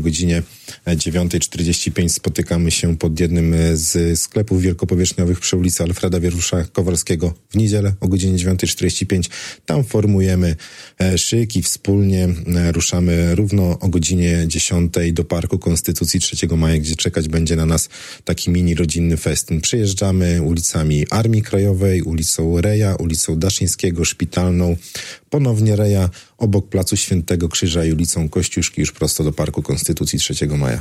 godzinie 9:45 spotykamy się pod jednym z sklepów wielkopowierzchniowych przy ulicy Alfreda Wierusza Kowalskiego w niedzielę o godzinie 9:45. Tam formujemy szyk i wspólnie ruszamy równo o godzinie 10 do Parku Konstytucji 3 Maja, gdzie czekać będzie na nas taki mini rodzinny festyn. Przejeżdżamy ulicami Armii Krajowej, ulicą Reja, ulicą Daszyńskiego, Szpitalną, ponownie Reja, obok Placu Świętego Krzyża i ulicą Kościuszki już prosto do Parku Konstytucji 3 Maja.